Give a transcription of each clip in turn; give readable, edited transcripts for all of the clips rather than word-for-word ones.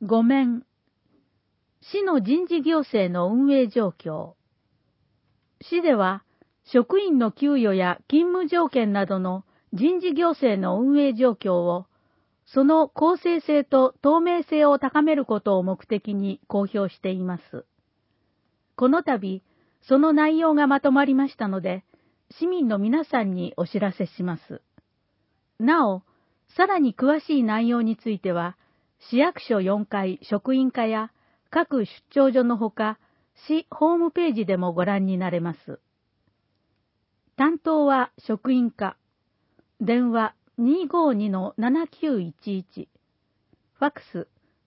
5面、市の人事行政の運営状況。市では、職員の給与や勤務条件などの人事行政の運営状況を、その公正性と透明性を高めることを目的に公表しています。この度、その内容がまとまりましたので、市民の皆さんにお知らせします。なお、さらに詳しい内容については、市役所4階職員課や各出張所のほか、市ホームページでもご覧になれます。担当は職員課。電話252-7911。ファックス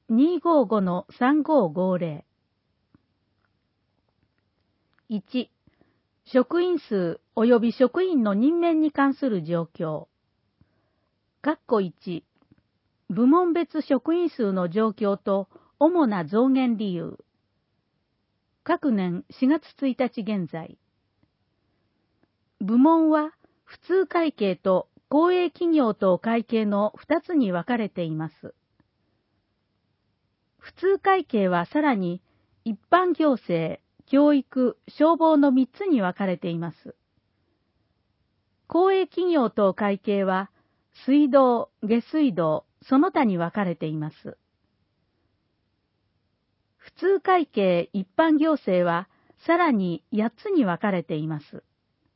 255-3550。1、職員数及び職員の任免に関する状況。1、部門別職員数の状況と主な増減理由。各年4月1日現在。部門は普通会計と公営企業等会計の2つに分かれています。普通会計はさらに一般行政、教育、消防の3つに分かれています。公営企業等会計は水道、下水道、その他に分かれています。普通会計一般行政はさらに8つに分かれています。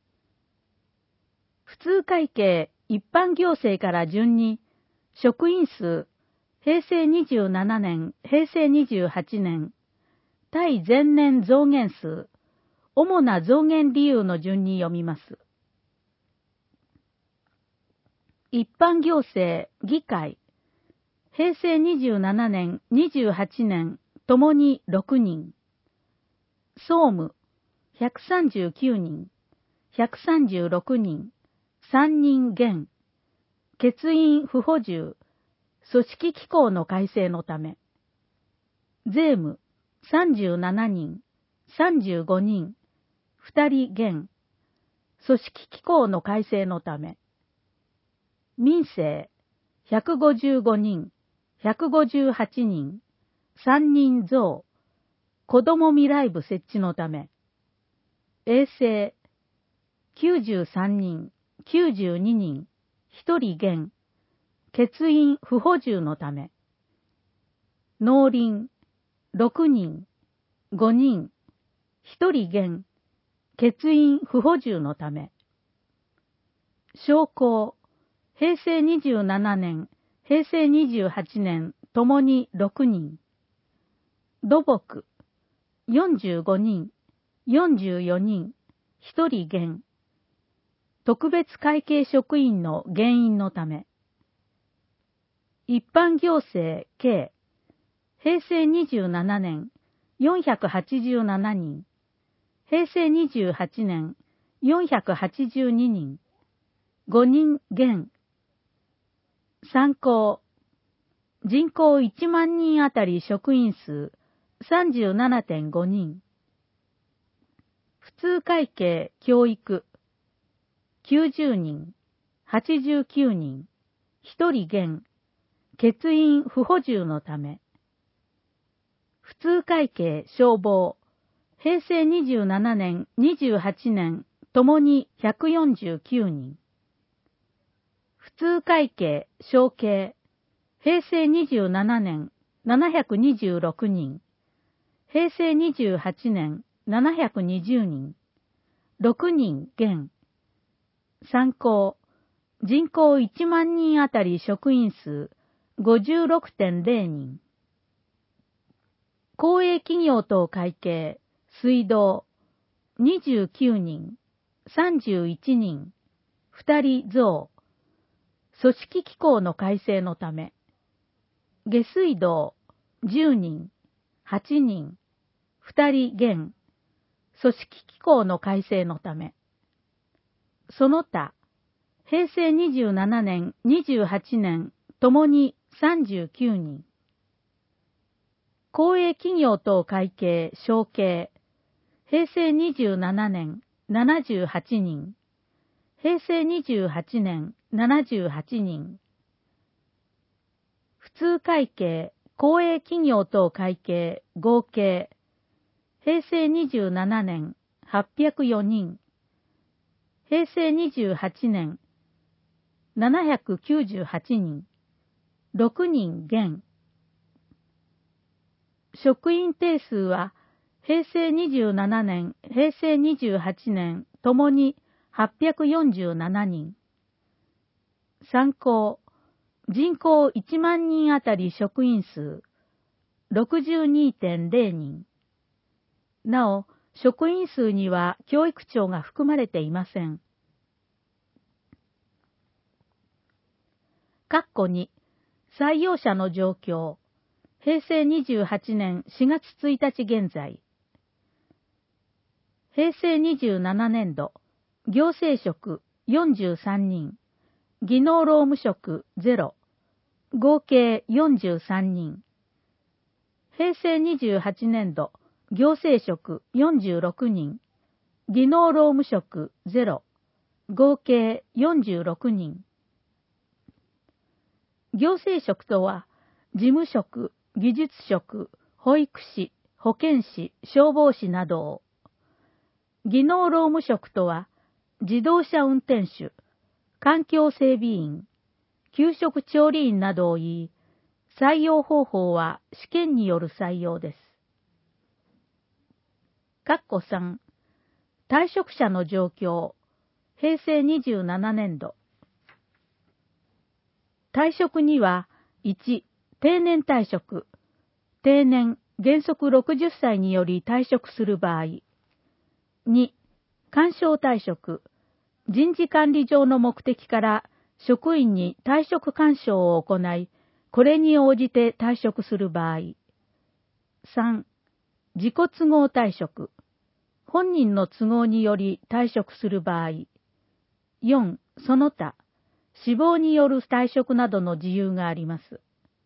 普通会計一般行政から順に職員数、平成27年、平成28年、対前年増減数、主な増減理由の順に読みます。一般行政、議会、平成27年、28年、ともに6人。総務、139人、136人、3人減。欠員不補充、組織機構の改正のため。税務、37人、35人、2人減。組織機構の改正のため。民生、155人、158人、3人増。子ども未来部設置のため。衛生、93人、92人、1人減。欠員不補充のため。農林、6人、5人、1人減。欠員不補充のため。商工、平成27年、平成28年、ともに6人。土木、45人、44人、1人減。特別会計職員の減員のため。一般行政計、平成27年、487人。平成28年、482人。5人減。参考。人口1万人あたり職員数 37.5 人。普通会計教育。90人。89人。1人減。欠員不補充のため。普通会計消防。平成27年、28年、ともに149人。普通会計承継。平成27年、726人。平成28年、720人。6人減。参考。人口1万人あたり職員数 56.0 人。公営企業等会計、水道、29人、31人、2人増。組織機構の改正のため。下水道、10人、8人、2人減。組織機構の改正のため。その他、平成27年、28年、ともに39人。公営企業等会計承継。平成27年、78人。平成28年、78人。普通会計公営企業等会計合計、平成27年804人、平成28年798人、6人減。職員定数は、平成27年、平成28年ともに847人。参考、人口1万人あたり職員数 62.0 人。なお、職員数には教育長が含まれていません。括弧2、採用者の状況。平成28年4月1日現在。平成27年度、行政職43人、技能労務職0、合計43人。平成28年度、行政職46人、技能労務職0、合計46人。行政職とは、事務職、技術職、保育士、保健師、消防士などを。技能労務職とは、自動車運転手、環境整備員、給食調理員などを言い、採用方法は試験による採用です。括弧3、退職者の状況。平成27年度。退職には、1、定年退職。定年、原則60歳により退職する場合。2、干渉退職。人事管理上の目的から職員に退職干渉を行い、これに応じて退職する場合。3、自己都合退職。本人の都合により退職する場合。4、その他、死亡による退職などの事由があります。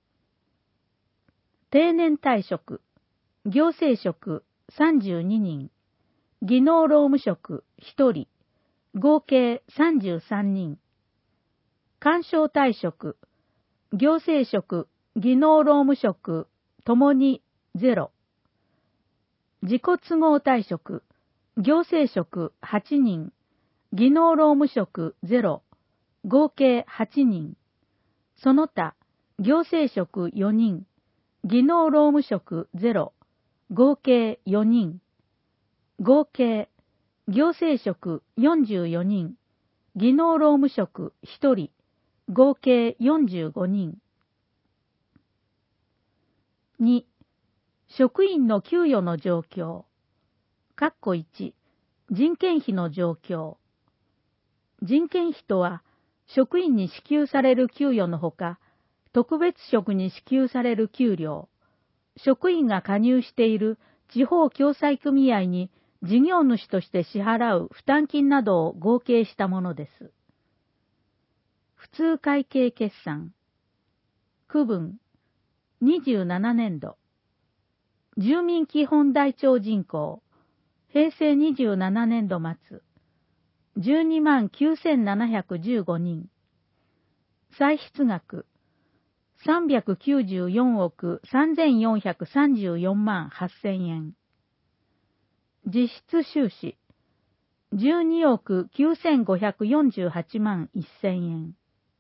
定年退職、行政職32人、技能労務職1人、合計33人。干渉退職、行政職、技能労務職ともに0。自己都合退職、行政職8人、技能労務職0、合計8人。その他、行政職4人、技能労務職0、合計4人。合計、行政職44人、技能労務職1人、合計45人。2、職員の給与の状況。括弧1、人件費の状況。人件費とは、職員に支給される給与のほか、特別職に支給される給料、職員が加入している地方共済組合に事業主として支払う負担金などを合計したものです。普通会計決算。区分。27年度。住民基本台帳人口。平成27年度末。129,715人。歳出額。394億3,434万8,000円。実質収支。12億9,548万1,000円。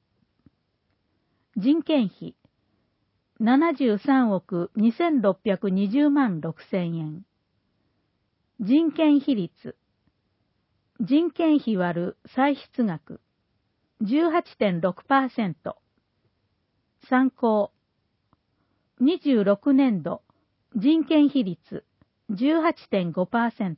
人件費。73億2,620万6,000円。人件費率。人件費割る歳出額。18.6%。参考。26年度、人件費率 18.5%。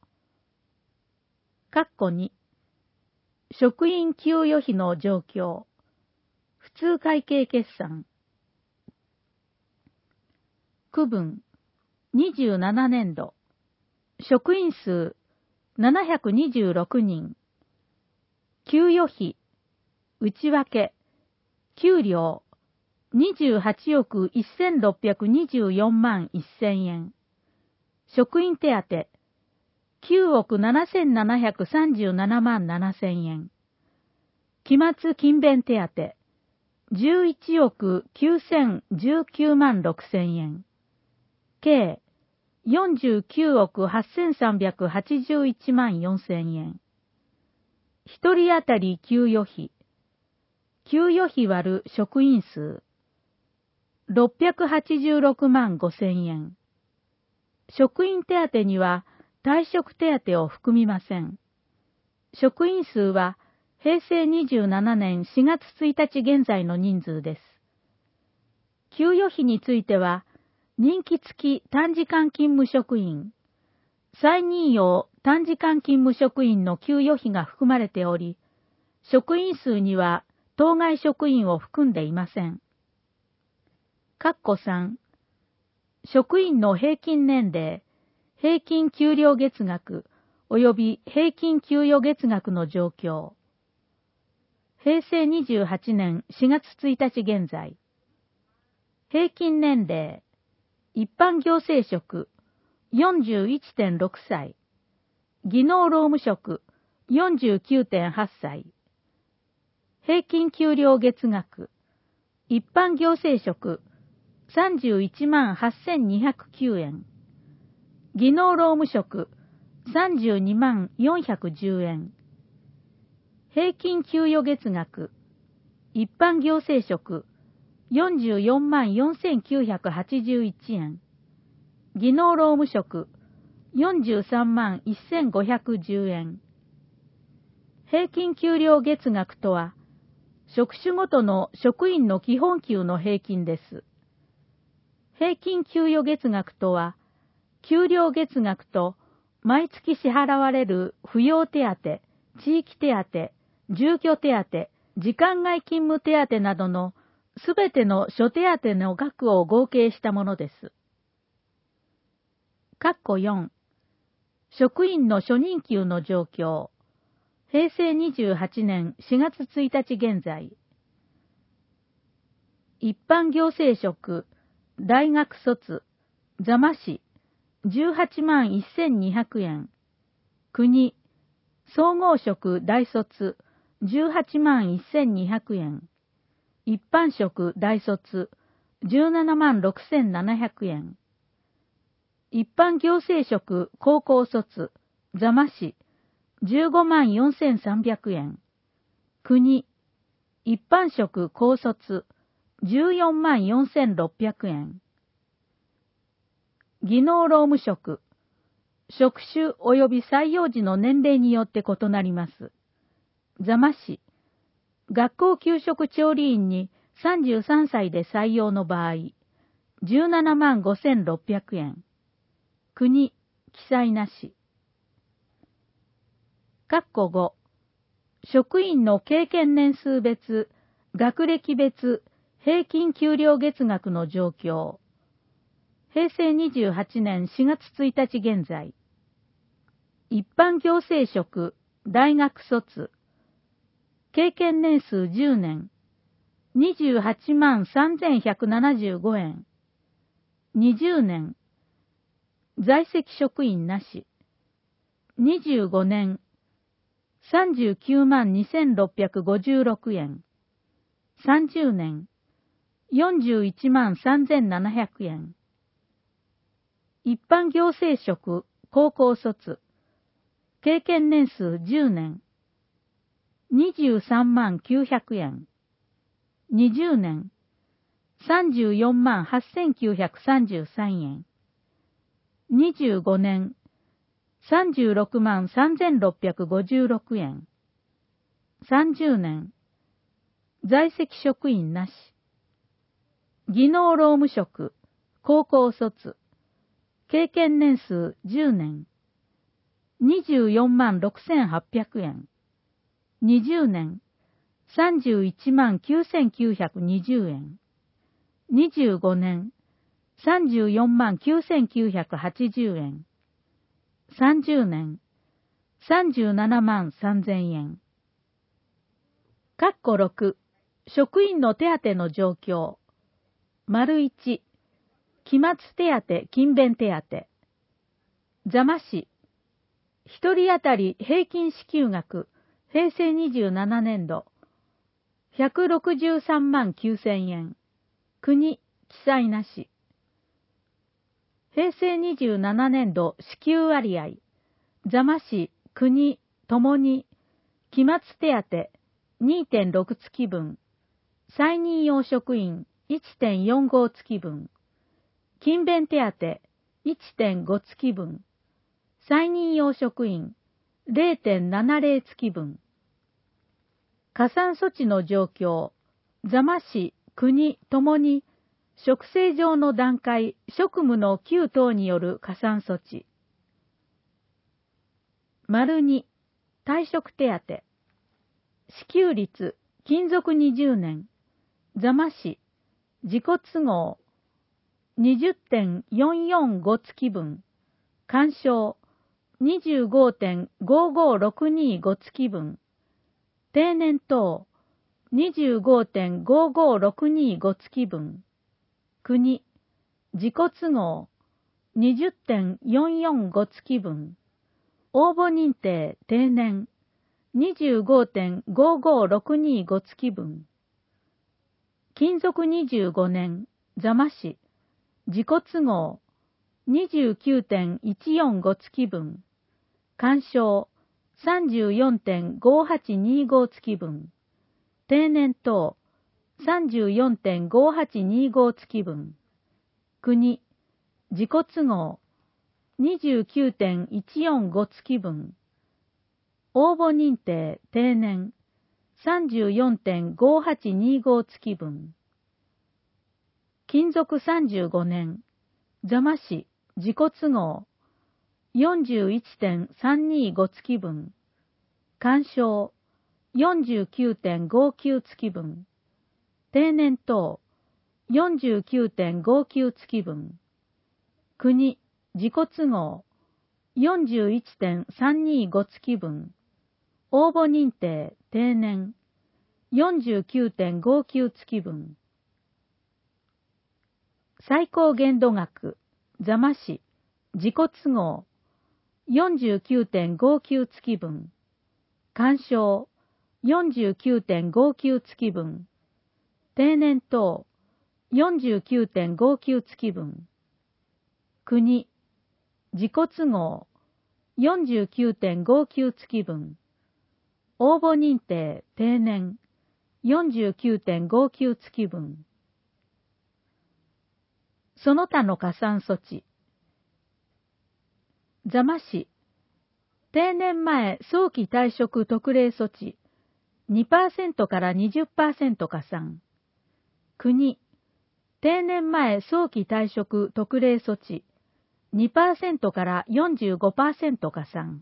括弧2、職員給与費の状況。普通会計決算。区分。27年度、職員数726人。給与費、内訳、給料、28億1,624万1,000円。職員手当、9億7,737万7,000円。期末勤勉手当、 11億9019万6千円。計49億8381万4千円。一人当たり給与費。給与費割る職員数。686万5千円。職員手当には退職手当を含みません。職員数は平成27年4月1日現在の人数です。給与費については、任期付き短時間勤務職員、再任用短時間勤務職員の給与費が含まれており、職員数には当該職員を含んでいません。3、職員の平均年齢、平均給料月額及び平均給与月額の状況。平成28年4月1日現在。平均年齢、一般行政職 41.6 歳。技能労務職 49.8 歳。平均給料月額、一般行政職31万8209円。技能労務職32万410円。平均給与月額、一般行政職44万4981円。技能労務職43万1510円。平均給料月額とは、職種ごとの職員の基本給の平均です。平均給与月額とは、給料月額と毎月支払われる扶養手当、地域手当、住居手当、時間外勤務手当などのすべての諸手当の額を合計したものです。4、職員の初任給の状況。平成28年4月1日現在。一般行政職、大学卒、座間市、18万1200円。国、総合職大卒、18万1200円。一般職大卒、17万6700円。一般行政職高校卒、座間市、15万4300円。国、一般職高卒、14万4600円。技能労務職、職種及び採用時の年齢によって異なります。座間市、学校給食調理員に33歳で採用の場合、17万5600円。国、記載なし。5、職員の経験年数別、学歴別、平均給料月額の状況。平成28年4月1日現在。一般行政職、大学卒。経験年数10年。28万3175円。20年。在籍職員なし。25年。39万2656円。30年。41万3700円。一般行政職、高校卒。経験年数10年。23万900円。20年。34万8933円。25年。36万3656円。30年。在籍職員なし。技能労務職、高校卒。経験年数10年。24万6800円。20年。31万9920円。25年。34万9980円。30年。37万3000円。6、職員の手当の状況。1、期末手当、勤勉手当。座間市。一人当たり平均支給額、平成27年度。 163万9000円。国、記載なし。平成27年度支給割合。座間市、国、ともに、期末手当 2.6 月分。再任用職員 1.45 月分。勤勉手当 1.5 月分。再任用職員 0.70 月分。加算措置の状況。座間市、国ともに、職制上の段階、職務の給等による加算措置。丸2、退職手当。支給率、勤続20年。座間市、自己都合、20.445 月分。干渉、25.55625 月分。定年等、25.55625 月分。国、自己都合、20.445 月分。応募認定定年、25.55625 月分。勤続25年、座間市、自己都合、29.145 月分。干渉、34.5825 月分。定年等、34.5825 月分。国、自己都合、29.145 月分。応募認定定年、34.5825 月分。勤続35年、座間市、自己都合、41.325 月分。干渉、49.59 月分。定年等、49.59 月分。国、自己都合、41.325 月分。応募認定、定年、49.59 月分。最高限度額、座間市、自己都合、49.59 月分。干渉、49.59 月分。定年等、49.59 月分。国、自己都合、49.59 月分。応募認定、定年、49.59 月分。その他の加算措置。座間市、定年前早期退職特例措置、2% から 20% 加算。国、定年前早期退職特例措置、2% から 45% 加算。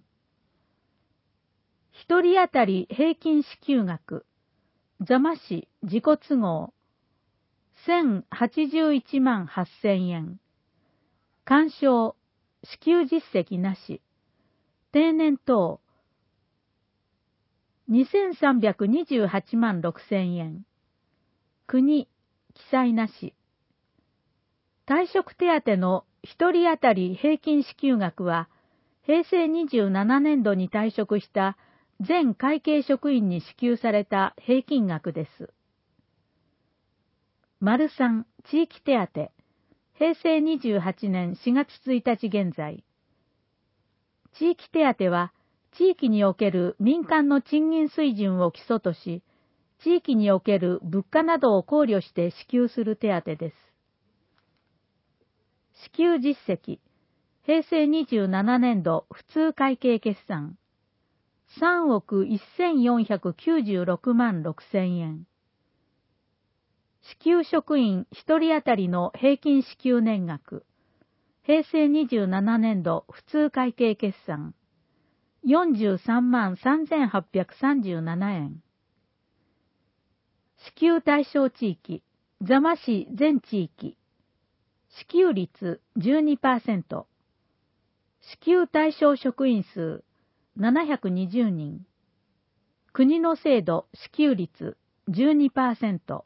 一人当たり平均支給額、座間市、自己都合、1081万8000円。干渉、支給実績なし。定年等、2328万6000円。国、記載なし。退職手当の一人当たり平均支給額は、平成27年度に退職した全会計職員に支給された平均額です。丸3、地域手当。平成28年4月1日現在。地域手当は、地域における民間の賃金水準を基礎とし、地域における物価などを考慮して支給する手当です。支給実績。平成27年度普通会計決算。3億1496万6000円。支給職員1人当たりの平均支給年額。平成27年度普通会計決算。43万3837円。支給対象地域。座間市全地域。支給率 12%。支給対象職員数720人。国の制度支給率 12%。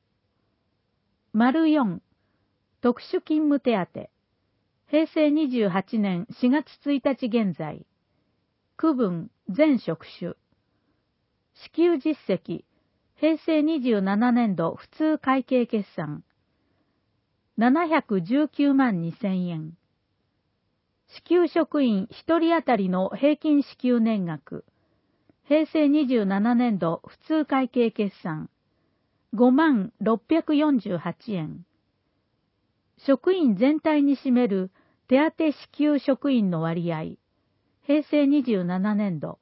丸4、特殊勤務手当。平成28年4月1日現在。区分全職種。支給実績平成27年度普通会計決算。719万2000円。支給職員1人当たりの平均支給年額。平成27年度普通会計決算。5万648円。職員全体に占める手当支給職員の割合。平成27年度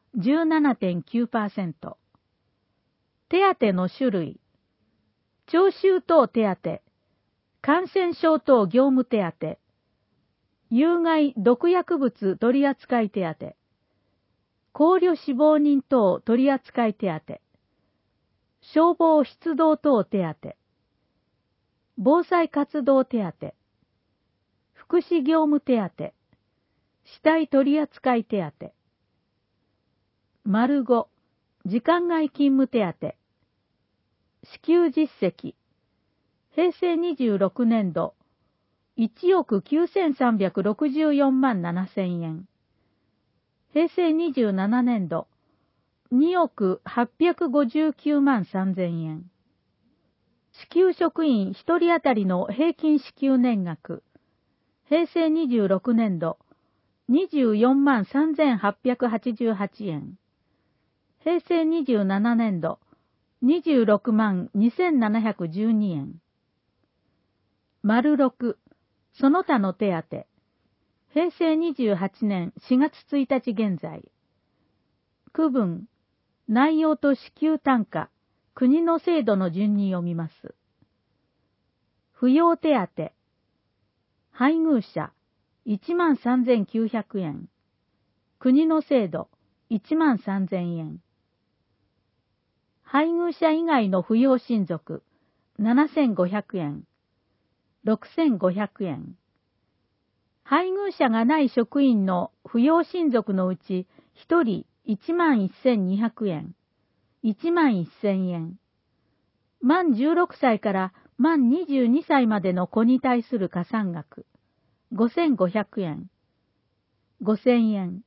17.9%。手当の種類。徴収等手当、感染症等業務手当、有害毒薬物取扱手当、考慮死亡人等取扱手当、消防出動等手当、防災活動手当、福祉業務手当、死体取扱手当。丸5、時間外勤務手当。支給実績。平成26年度、1億9364万7000円。平成27年度、2億859万3000円。支給職員1人当たりの平均支給年額。平成26年度、24万3888円。平成27年度、26万2712円。丸6、その他の手当。平成28年4月1日現在。区分、内容と支給単価、国の制度の順に読みます。扶養手当。配偶者、13,900円。国の制度、13,000円。配偶者以外の扶養親族、7,500円。6,500円。配偶者がない職員の扶養親族のうち、1人11,200円。11,000円。満16歳から満22歳までの子に対する加算額、5,500円。5,000円。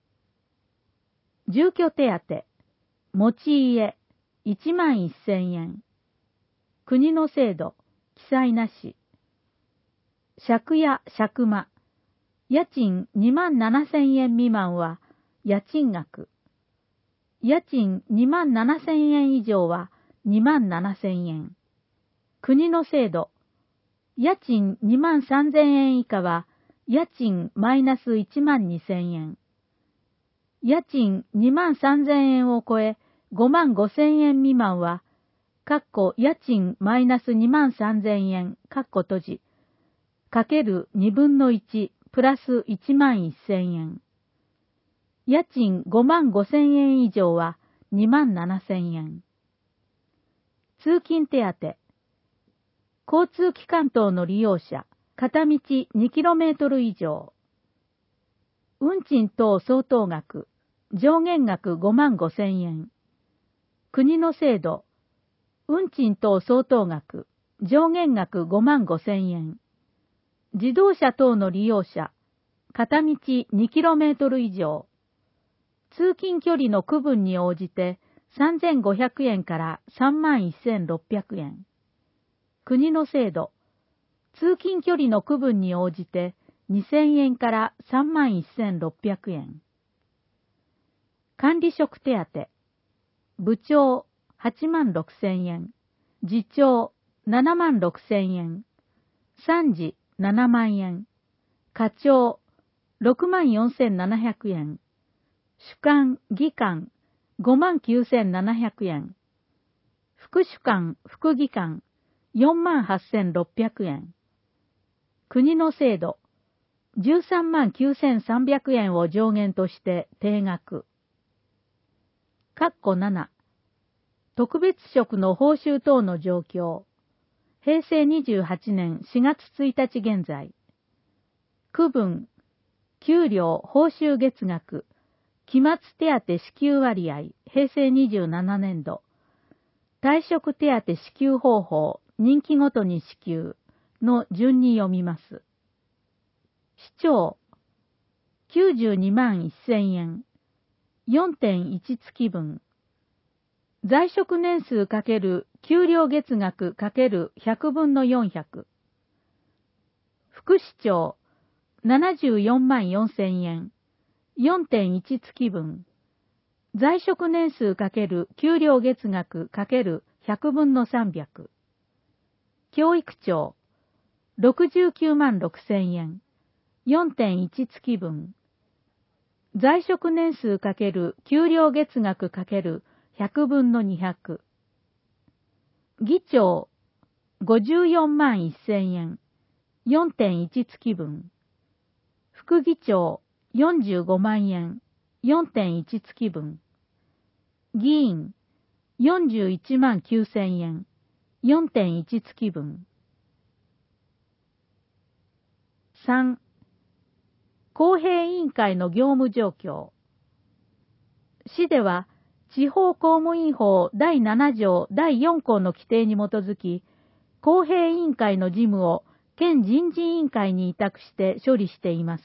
住居手当、持ち家、11,000円。国の制度、記載なし。借家借間、家賃27,000円未満は家賃額。家賃27,000円以上は27,000円。国の制度、家賃23,000円以下は家賃マイナス12,000円。家賃23,000円を超え55,000円未満は、家賃マイナス23,000円、閉じ、かける2分の1プラス11,000円。家賃55,000円以上は27,000円。通勤手当。交通機関等の利用者、片道 2km 以上。運賃等相当額、上限額55,000円。国の制度、運賃等相当額、上限額55,000円。自動車等の利用者、片道 2km 以上。通勤距離の区分に応じて3,500円から31,600円。国の制度、通勤距離の区分に応じて2,000円から31,600円。管理職手当、部長86,000円、次長76,000円、参事7万円、課長64,700円、主幹、技官59,700円、副主幹、副技官48,600円。国の制度、139,300円を上限として定額。7、特別職の報酬等の状況。平成28年4月1日現在。区分、給料、報酬月額、期末手当支給割合、平成27年度。退職手当支給方法、任期ごとに支給の順に読みます。市長、92万1000円、4.1 月分。 在職年数×給料月額×100分の400。副市長、74万4000円、4.1 月分。在職年数×給料月額×100分の300。教育長、69万6000円、4.1 月分。在職年数×給料月額×100分の200。議長、54万1000円、4.1 月分。副議長、45万円、4.1 月分。議員、41万9000円、4.1 月分。3. 公平委員会の業務状況。市では、地方公務員法第7条第4項の規定に基づき、公平委員会の事務を県人事委員会に委託して処理しています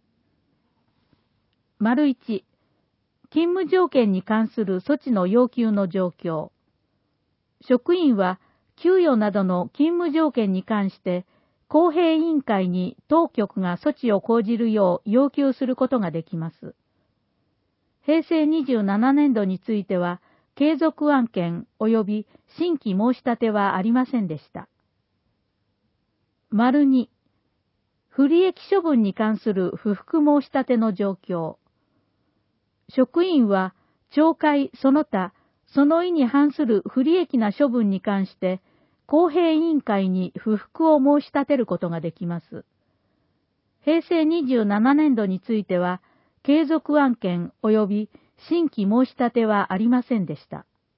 。1、勤務条件に関する措置の要求の状況。職員は、給与などの勤務条件に関して、公平委員会に当局が措置を講じるよう要求することができます。平成27年度については、継続案件及び新規申し立てはありませんでした。2、不利益処分に関する不服申し立ての状況。職員は、懲戒その他、その意に反する不利益な処分に関して、公平委員会に不服を申し立てることができます。平成27年度については、継続案件及び新規申し立てはありませんでした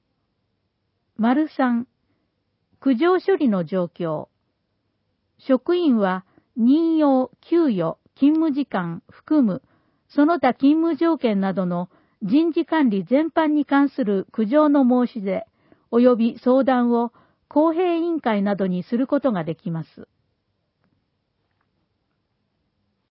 。3、苦情処理の状況。職員は任用、給与、勤務時間含む、その他勤務条件などの人事管理全般に関する苦情の申し出及び相談を公平委員会などにすることができます。